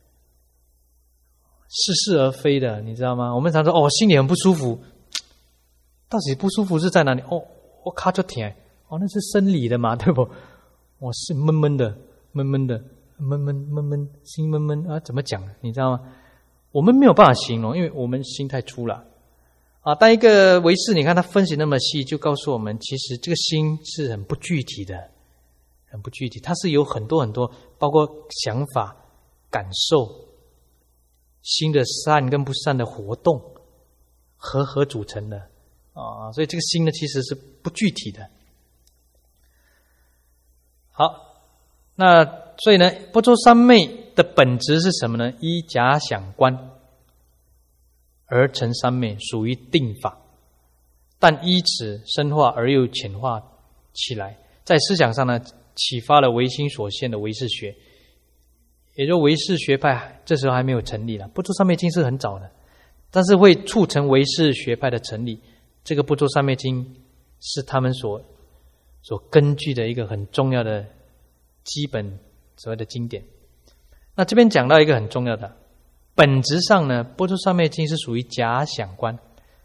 似是而非的，你知道吗？我们常说哦，心里很不舒服，到底不舒服是在哪里？哦，我卡着疼，哦，那是生理的嘛，对不？我是闷闷的，闷闷的，闷闷闷闷，心闷闷啊，怎么讲？你知道吗？我们没有办法形容，因为我们心太粗了啊。但一个唯识，你看他分析那么细，就告诉我们，其实这个心是很不具体的，很不具体，它是有很多很多，包括想法、感受。心的善跟不善的活动合合组成的啊，所以这个心呢其实是不具体的。好， 那所以呢，不周三昧的本质是什么呢？依假想观而成三昧，属于定法，但依此深化而又浅化起来，在思想上呢，启发了唯心所现的唯识学，也就唯识学派这时候还没有成立了。不周三昧经是很早的，但是会促成唯识学派的成立。这个不周三昧经是他们所所根据的一个很重要的基本所谓的经典。那这边讲到一个很重要的，本质上呢，不周三昧经是属于假想观。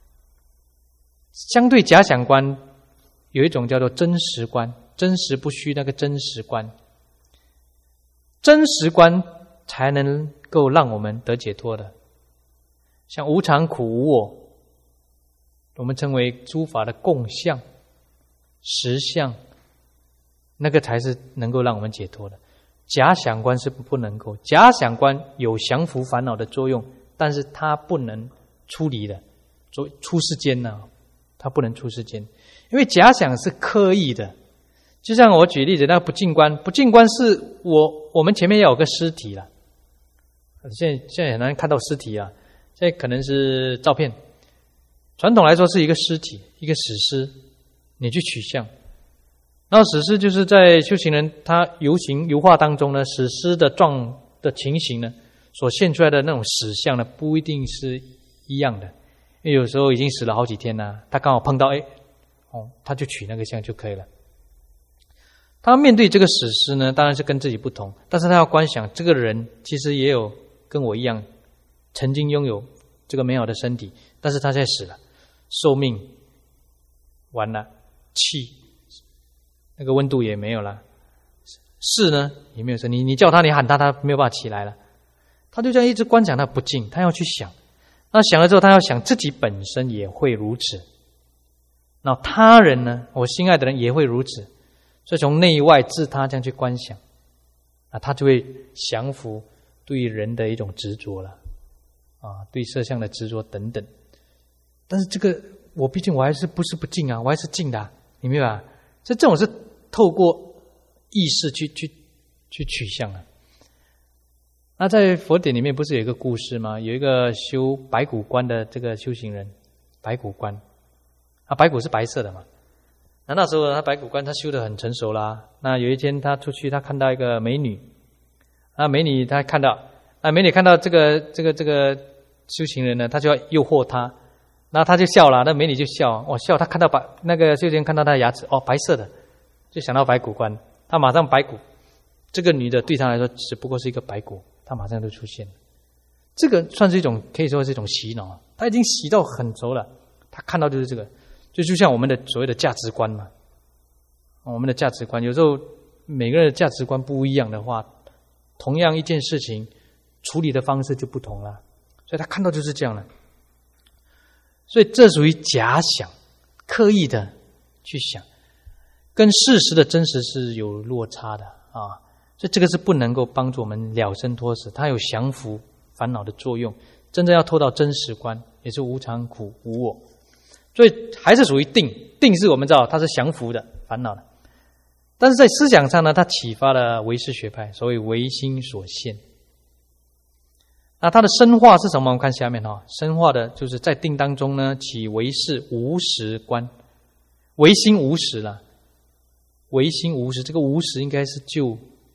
相对假想观，有一种叫做真实观，真实不虚那个真实观。真实观才能够让我们得解脱的。像无常、苦、无我，我们称为诸法的共相、实相，那个才是能够让我们解脱的。假想观是不能够，假想观有降伏烦恼的作用，但是它不能出离的，出世间呢、啊，它不能出世间，因为假想是刻意的。就像我举例子，那个不净观，不净观是我我们前面要有个尸体了，现在现在很难看到尸体啊，现在可能是照片。传统来说是一个尸体，一个死尸，你去取像。然后死尸就是在修行人他游行油画当中呢，死尸的状的情形呢，所现出来的那种死相呢，不一定是一样的，因为有时候已经死了好几天了，他刚好碰到，哎，哦，他就取那个像就可以了。他面对这个死尸呢，当然是跟自己不同，但是他要观想这个人其实也有跟我一样，曾经拥有这个美好的身体，但是他现在死了，寿命完了，气那个温度也没有了，势呢也没有声，你你叫他，你喊他，他没有办法起来了。他就这样一直观想他不净，他要去想，那想了之后，他要想自己本身也会如此，那他人呢，我心爱的人也会如此。所以从内外自他这样去观想，啊，他就会降服对人的一种执着了，啊，对色相的执着等等。但是这个我毕竟我还是不是不净啊，我还是净的、啊，你明白吧？所以这种是透过意识去去去取向啊。那在佛典里面不是有一个故事吗？有一个修白骨观的这个修行人，白骨观啊，白骨是白色的嘛。那那时候他白骨观他修得很成熟啦。那有一天他出去，他看到一个美女，啊，美女他看到，啊，美女看到这个这个这个修行人呢，他就要诱惑他，那他就笑了，那美女就笑，哦笑，他看到白那个修行人看到他的牙齿，哦白色的，就想到白骨观，他马上白骨，这个女的对他来说只不过是一个白骨，他马上就出现了。这个算是一种可以说是一种洗脑，他已经洗到很熟了，他看到就是这个。就就像我们的所谓的价值观嘛，我们的价值观有时候每个人的价值观不一样的话，同样一件事情处理的方式就不同了。所以他看到就是这样了。所以这属于假想，刻意的去想，跟事实的真实是有落差的啊。所以这个是不能够帮助我们了生脱死，它有降服烦恼的作用。真正要脱到真实观，也是无常、苦、无我。所以还是属于定，定是我们知道它是降服的烦恼的，但是在思想上呢，它启发了唯识学派，所谓唯心所现。那它的深化是什么？我们看下面哈，深化的就是在定当中呢，起唯识无实观，唯心无实了，唯心无实，这个无实应该是就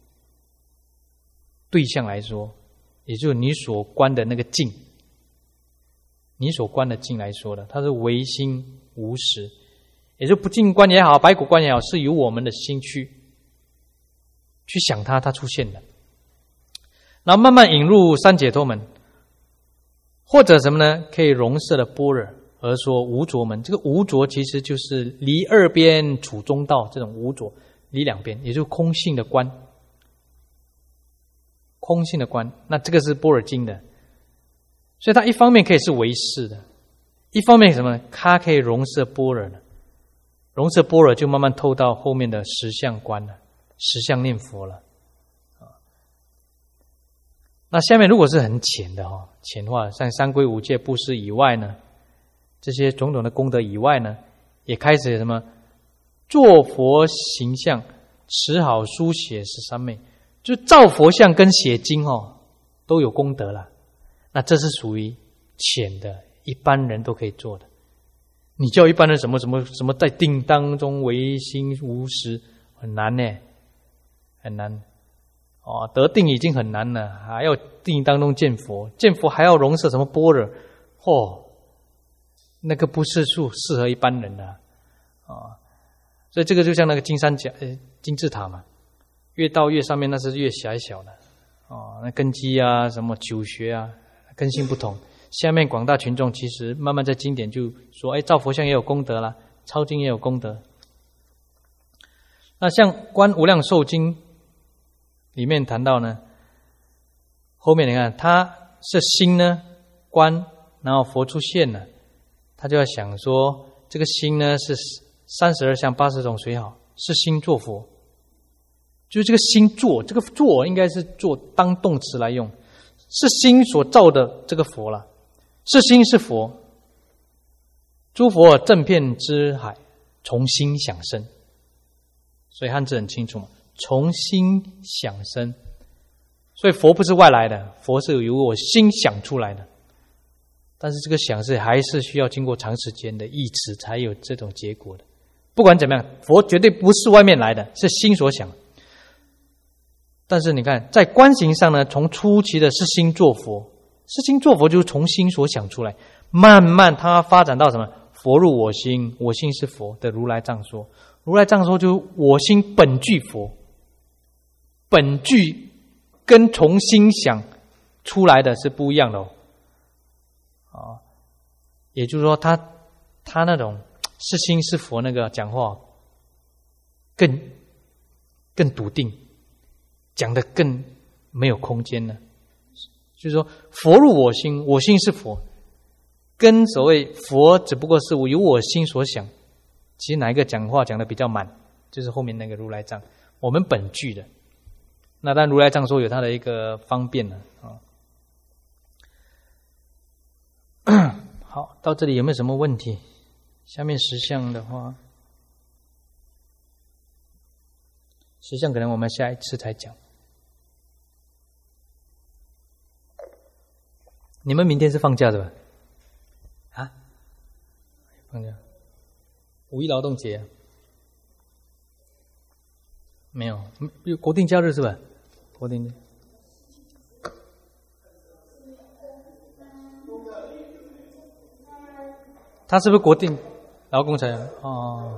对象来说，也就是你所观的那个境。你所观的境来说的，它是唯心无实，也就不净观也好，白骨观也好，是由我们的心去去想它，它出现的。然后慢慢引入三解脱门，或者什么呢？可以容摄了般若，而说无着门。这个无着其实就是离二边处中道，这种无着离两边，也就是空性的观，空性的观。那这个是般若经的。所以它一方面可以是唯识的，一方面什么？它可以容摄般若的，容摄般若就慢慢透到后面的实相观了，实相念佛了。那下面如果是很浅的哈，浅化像三皈五戒布施以外呢，这些种种的功德以外呢，也开始什么做佛形象， 持好书写十三昧，就造佛像跟写经哦都有功德了。那这是属于浅的，一般人都可以做的。你叫一般人什么什么什么在定当中唯心无实，很难呢，很难哦。得定已经很难了，还要定当中见佛，见佛还要融摄什么般若，哦，那个不是适适合一般人的啊、哦。所以这个就像那个金三角、呃金字塔嘛，越到越上面那是越狭小的哦。那根基啊，什么九学啊，根性不同。下面广大群众其实慢慢在经典就说，哎，造佛像也有功德啦，抄经也有功德。那像《观无量寿经》里面谈到呢，后面你看他是心呢观，然后佛出现了，他就要想说，这个心呢是三十二相八十种随好，是心作佛，就是这个心作，这个作应该是做当动词来用，是心所造的这个佛了。是心是佛，诸佛正遍之海，从心想生。所以汉字很清楚嘛，从心想生。所以佛不是外来的，佛是由我心想出来的。但是这个想是还是需要经过长时间的忆持才有这种结果的。不管怎么样，佛绝对不是外面来的，是心所想。但是你看，在观行上呢，从初期的是心作佛。是心作佛就是从心所想出来，慢慢它发展到什么？佛入我心，我心是佛的如来藏说。如来藏说就是我心本具佛，本具跟从心想出来的是不一样的哦。啊，也就是说他他那种是心是佛那个讲话更更笃定，讲得更没有空间了。就是说，佛入我心，我心是佛，跟所谓佛只不过是我由我心所想。其实哪一个讲话讲的比较满，就是后面那个如来藏，我们本具的。那当然如来藏说有它的一个方便了啊。好，到这里有没有什么问题？下面十项的话，十项可能我们下一次才讲。你们明天是放假的吧？啊，放假，五一劳动节、啊、没有，有国定假日是吧？国定的。他是不是国定劳工才？哦，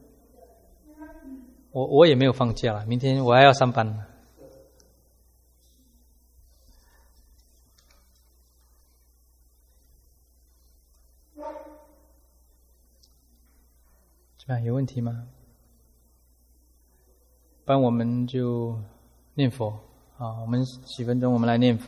我我也没有放假了，明天我还要上班呢。有问题吗？不然我们就念佛啊！我们几分钟，我们来念佛。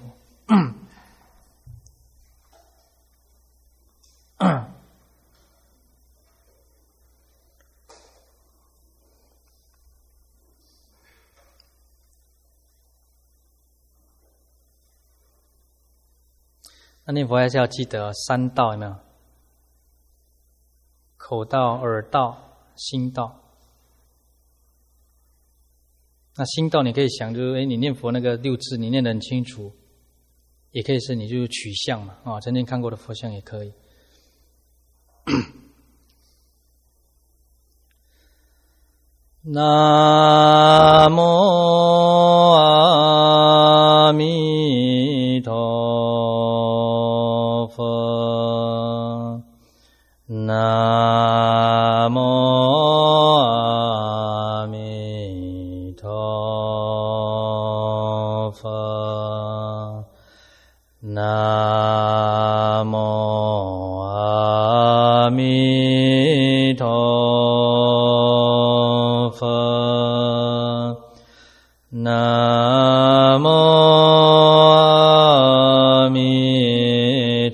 那念佛还是要记得三道，有没有？口道、耳道、心道。那心道你可以想，就是哎，你念佛那个六字你念得很清楚，也可以是你就是取相嘛，啊、哦，曾经看过的佛像也可以。南无阿弥陀佛，南无阿弥陀佛，南无阿弥陀佛，南无阿弥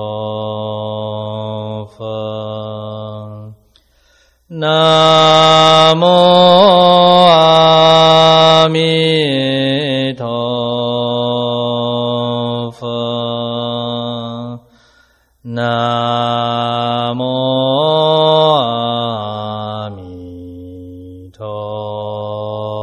陀佛，南无阿弥陀佛，南无阿弥陀